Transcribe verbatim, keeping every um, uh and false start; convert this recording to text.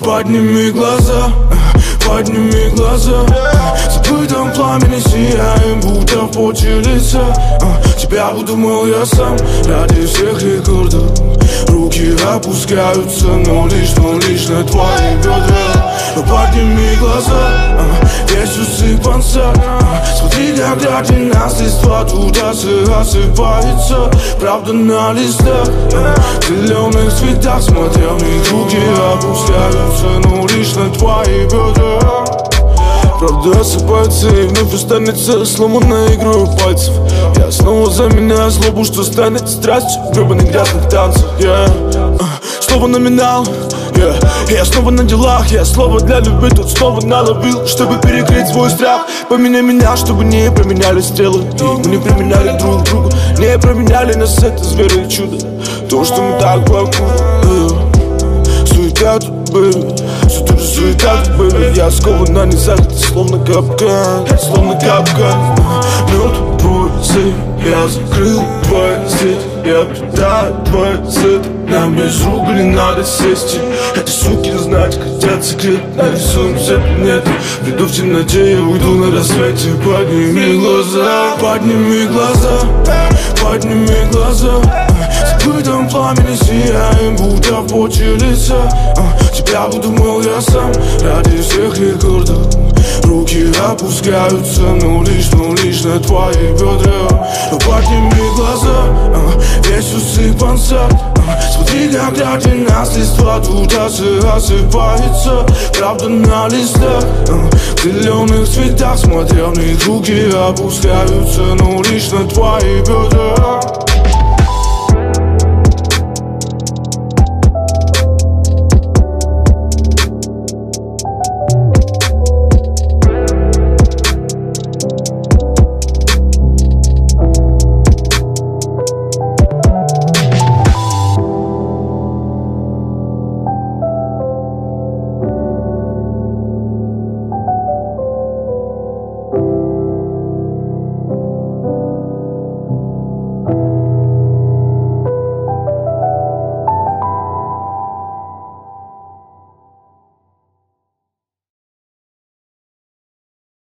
Подними глаза, подними глаза. Забытым пламени сияем, будто в поте лица. Тебя выдумал я сам ради всех рекордов. Руки опускаются, но лишь, но лишь на твои бедра. Но подними глаза, весь усыпанца. Смотри, когда день нас листва тут осыпается. Правда на листах, в зеленых цветах. Смотря в них руки опускаются, но лишь на твои бедра. Правда осыпается и вновь останется сломанной игрой пальцев. Я снова заменяю злобу, что станет страстью в гребаных грязных танцах. yeah. uh, Снова номинал, yeah. Я снова на делах, я слово для любви тут снова наловил, чтобы перекрыть свой страх. Поменяй меня, чтобы не променяли стрелы, и мы не променяли друг друга. Не променяли нас, это зверь и чудо. То, что мы так вокруг, yeah. Суета тут были, все тут же суета тут были. Я скован на низах, это словно капкан, словно капкан. Мертв твой язык, я закрыл твой язык. Я питаю твой язык. Нам без рук не надо сесть. Эти суки знать хотят секрет. Нарисуем все планеты. Приду в темноте, я уйду на рассвете. Подними глаза, подними глаза, подними глаза. Забытым пламени сияем, будто в поте лица. Тебя выдумал я сам ради всех рекордов. Руки опускаются, но лишь, но лишь на твои бедра. Но подними глаза, весь усыпанца. Смотри, когда день нас листва тут осыпается. Правда на листах, в зеленых цветах. Смотря в них руки опускаются, но лишь на твои бедра.